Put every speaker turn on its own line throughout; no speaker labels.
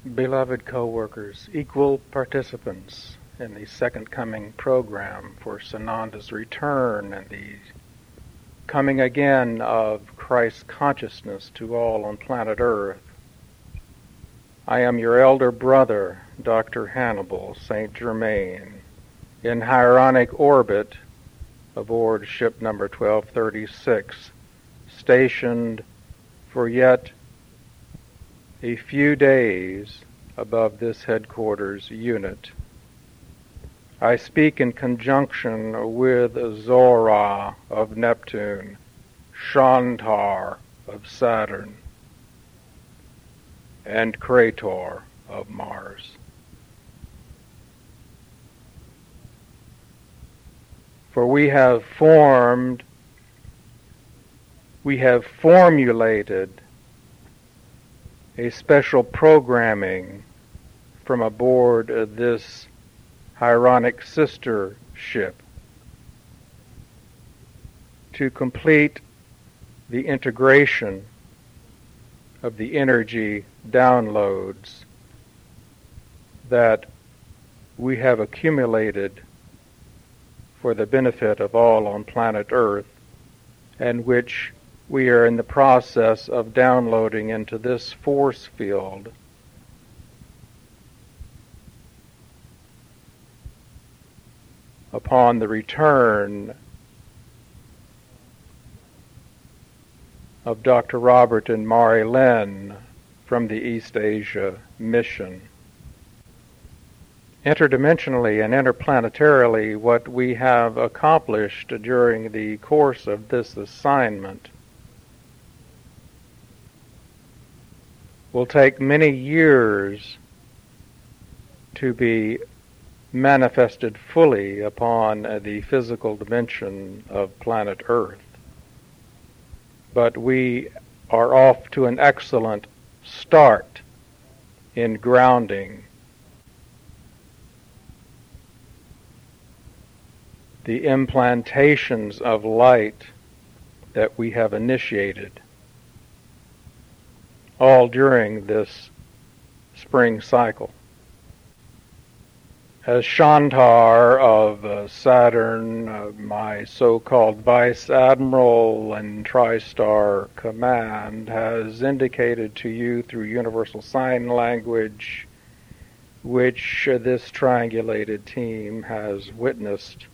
Beloved co-workers, equal participants in the Second Coming program for Sananda's return and the coming again of Christ's consciousness to all on planet Earth, I am your elder brother, Dr. Hannibal St. Germain, in Hieronic orbit aboard ship number 1236, stationed for yet a few days above this headquarters unit. I speak in conjunction with Zora of Neptune, Shantar of Saturn, and Krator of Mars. For we have formulated a special programming from aboard this Hieronic sister ship to complete the integration of the energy downloads that we have accumulated for the benefit of all on planet Earth, and which we are in the process of downloading into this force field upon the return of Dr. Robert and Mari Lynn from the East Asia mission. Interdimensionally and interplanetarily, what we have accomplished during the course of this assignment will take many years to be manifested fully upon the physical dimension of planet Earth. But we are off to an excellent start in grounding the implantations of light that we have initiated all during this spring cycle. As Shantar of Saturn, my so-called Vice Admiral and TriStar Command, has indicated to you through Universal Sign Language, which this triangulated team has witnessed,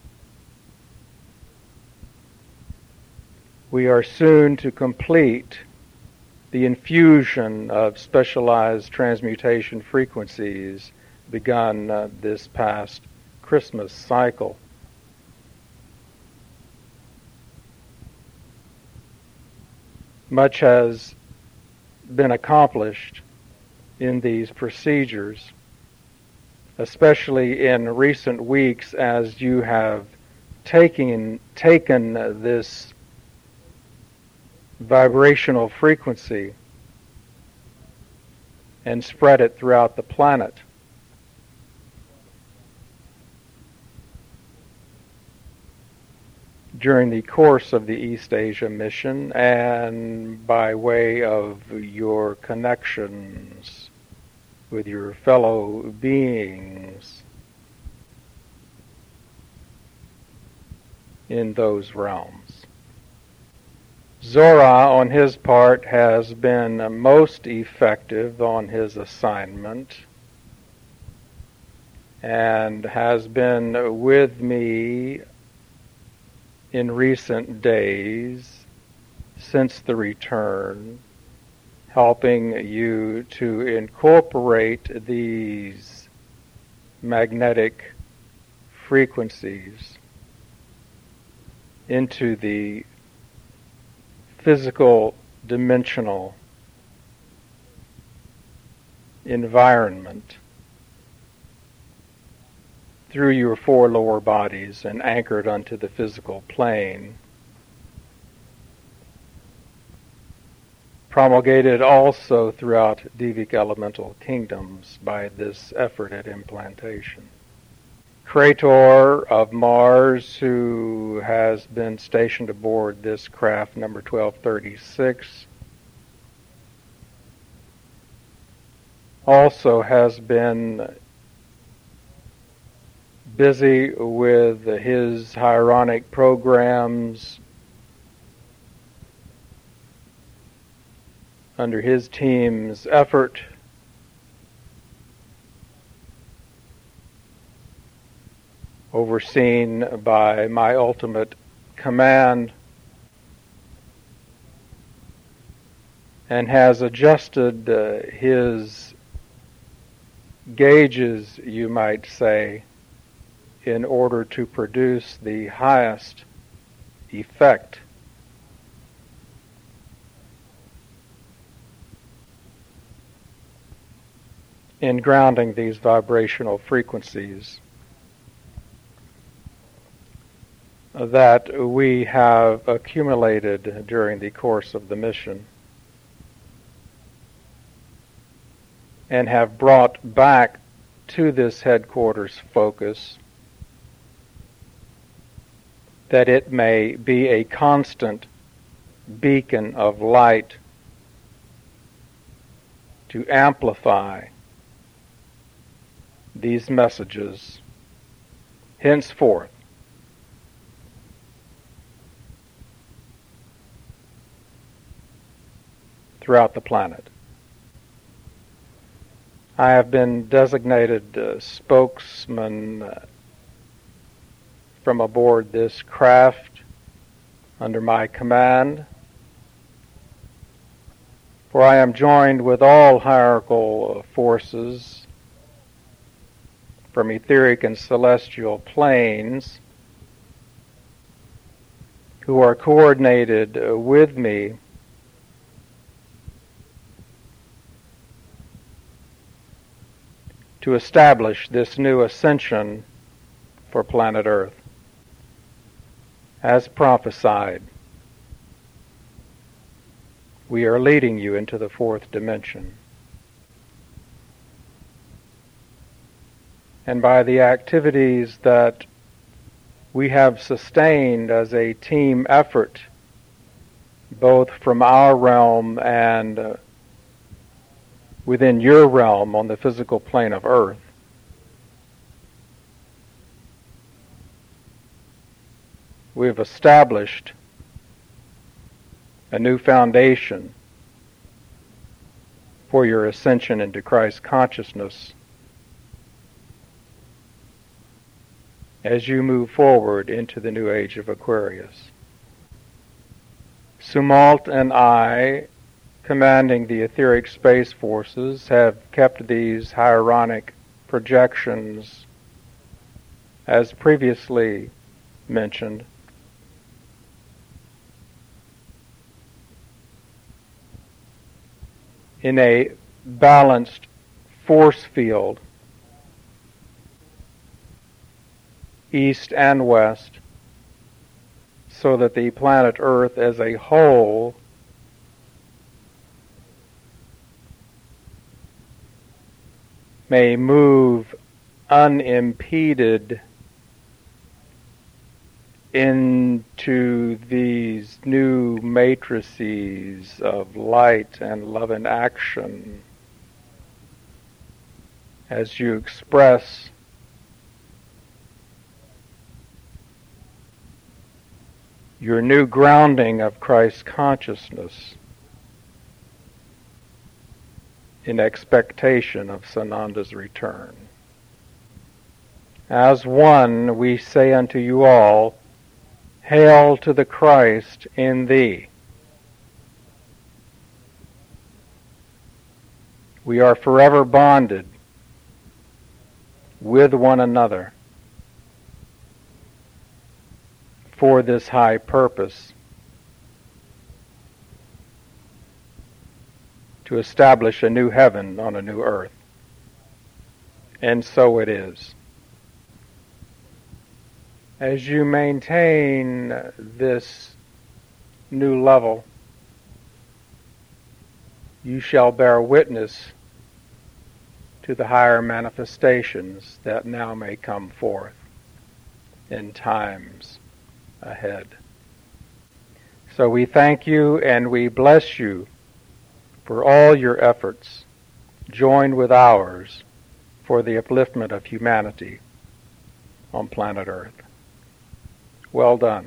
we are soon to complete the infusion of specialized transmutation frequencies begun this past Christmas cycle. Much has been accomplished in these procedures, especially in recent weeks as you have taken this vibrational frequency and spread it throughout the planet. During the course of the East Asia mission and by way of your connections with your fellow beings in those realms. Zora, on his part, has been most effective on his assignment and has been with me in recent days since the return, helping you to incorporate these magnetic frequencies into the physical dimensional environment through your four lower bodies and anchored onto the physical plane. Promulgated also throughout Devic elemental kingdoms by this effort at implantation. Krator of Mars, who has been stationed aboard this craft number 1236, also has been busy with his Hironic programs under his team's effort, overseen by my ultimate command, and has adjusted his gauges, you might say, in order to produce the highest effect in grounding these vibrational frequencies that we have accumulated during the course of the mission and have brought back to this headquarters focus, that it may be a constant beacon of light to amplify these messages henceforth throughout the planet. I have been designated spokesman from aboard this craft under my command, for I am joined with all hierarchical forces from etheric and celestial planes who are coordinated with me to establish this new ascension for planet Earth. As prophesied, we are leading you into the fourth dimension. And by the activities that we have sustained as a team effort, both from our realm and within your realm on the physical plane of Earth, we have established a new foundation for your ascension into Christ consciousness as you move forward into the new age of Aquarius. Sumalt and I, commanding the etheric space forces, have kept these Hironic projections, as previously mentioned, in a balanced force field, east and west, so that the planet Earth as a whole may move unimpeded into these new matrices of light and love and action as you express your new grounding of Christ consciousness in expectation of Sananda's return. As one, we say unto you all, Hail to the Christ in thee. We are forever bonded with one another for this high purpose, to establish a new heaven on a new earth. And so it is. As you maintain this new level, you shall bear witness to the higher manifestations that now may come forth in times ahead. So we thank you and we bless you for all your efforts joined with ours for the upliftment of humanity on planet Earth. Well done.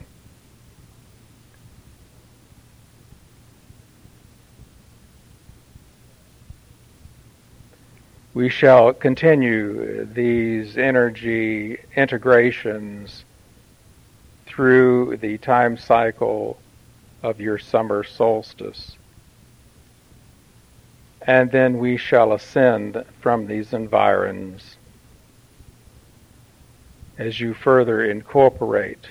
We shall continue these energy integrations through the time cycle of your summer solstice. And then we shall ascend from these environs as you further incorporate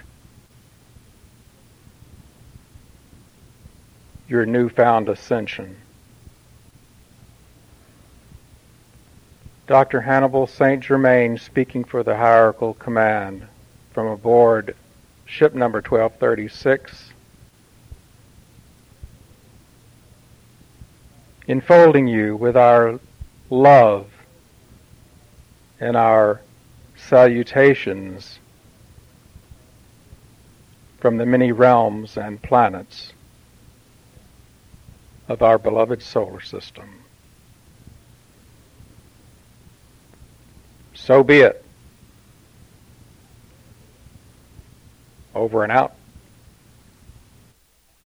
your newfound ascension. Dr. Hannibal St. Germain speaking for the Hierarchical Command from aboard ship number 1236, enfolding you with our love and our salutations from the many realms and planets of our beloved solar system. So be it. Over and out.